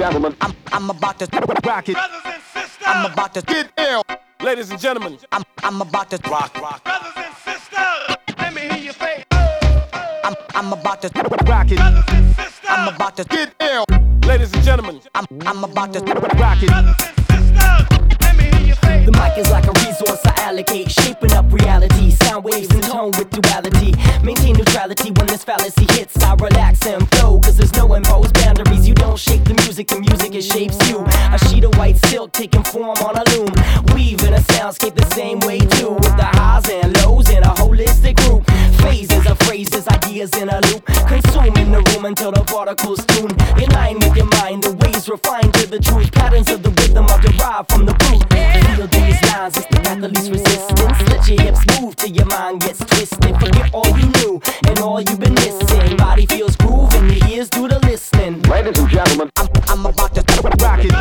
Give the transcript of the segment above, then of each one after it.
gentlemen, I'm about to rock it. Brothers and sisters, I'm about to get ill. Ladies and gentlemen, I'm about to rock. brothers and sisters, let me hear you say. I'm about to rock it. Brothers and sisters, I'm about to get ill. ladies and gentlemen, I'm about to rock it. brothers and sisters, let me hear you say. The mic is like a resource I allocate, shaping up reality, sound waves in tone with duality. Maintain neutrality when this fallacy hits. I relax and flow, cause there's no imposed boundaries. You don't shape the music it shapes you. A sheet of white silk taking form on a loom, weaving a soundscape the same way too, with the highs and lows in a holistic group. Phases of phrases, ideas in a loop, consuming the room until the particles tune. In line with your mind, the ways refined to the truth. Patterns of the rhythm are derived from the root. Feel these lines, it's the path of least resistance. Let your hips move till your mind gets twisted. Forget all you knew and all you've been missing. Body feels groove and your ears do the listening. ladies and gentlemen, I'm about to rock it.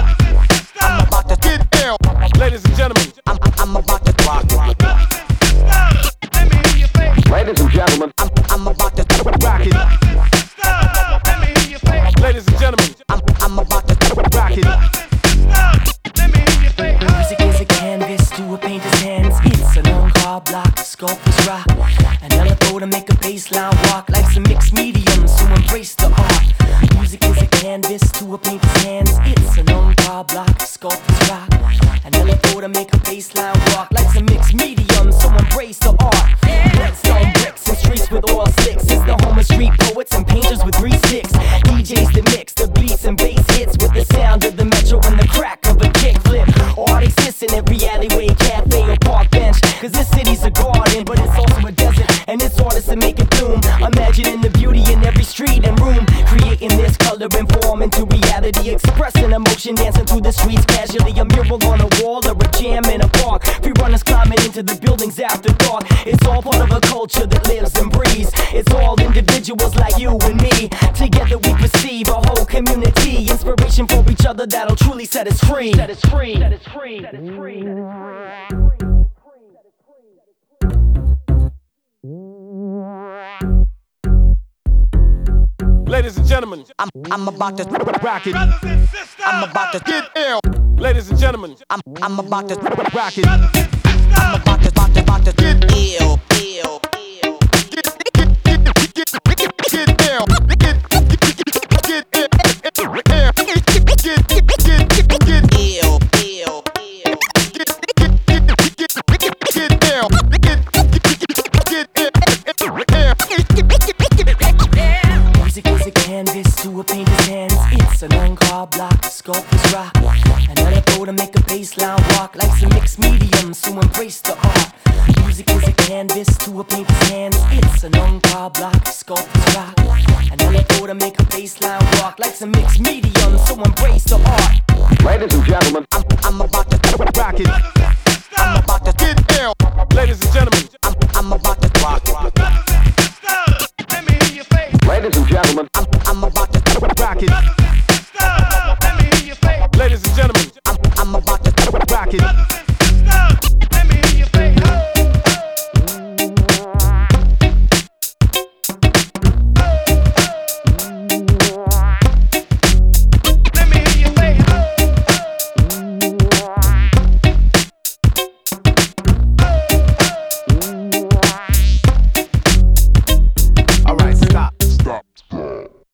I'm about to get ill. ladies and gentlemen, I'm about to rock. Brothers and sisters, let me hear you say. ladies and gentlemen, I'm about to rock it. Brothers and sisters, let me hear you say. ladies and gentlemen, I'm about to rock it. Brothers and sisters, let me hear you say. Music is a canvas to a painter's hands. It's an on-car block, sculptor's rock. An electro to make a baseline walk. Life's a mixed medium, so embrace the art. Music is a canvas to a painter's hands. It's an on-car block, sculptor's rock. An electro to make a baseline walk. Life's a mixed medium, so embrace the art. Redstone bricks and streets with oil slicks. It's the home of street poets and painters with 3 sticks. DJs that mix the beats and bass hits with the sound of the metro and the crack of a kickflip. Art exists in every alleyway, cafe or park bench, cause this city's a garden, but it's also a desert, and it's artists that make it bloom. Imagining the beauty in every street and room, creating this color and form into reality, expressing emotion, dancing through the streets casually. A mural on a wall or a jam in a park, free runners climbing into the buildings after dark. It's all part of a culture that lives and breathes. It's all individuals like you and me. Together we perceive a whole community, inspiration for each other that'll truly set us free. Set us free. Set us free. Set us free. Set us free. ladies and gentlemen, I'm about to rock it. Brothers and sisters, I'm about to get ill. ladies and gentlemen, I'm about to rock it. brothers and sisters, I'm about to get ill. Music is a canvas to a painter's hands. It's an on-car block, sculptor's rock. An electro to make a baseline walk. Life's a mixed medium, so embrace the art. Music is a canvas to a painter's hands. It's an on-car block, sculptor's rock. An electro to make a baseline walk. Life's a mixed medium, so embrace the art. ladies and gentlemen, I'm about to rock it. brothers and sisters, I'm about to get ill. ladies and gentlemen.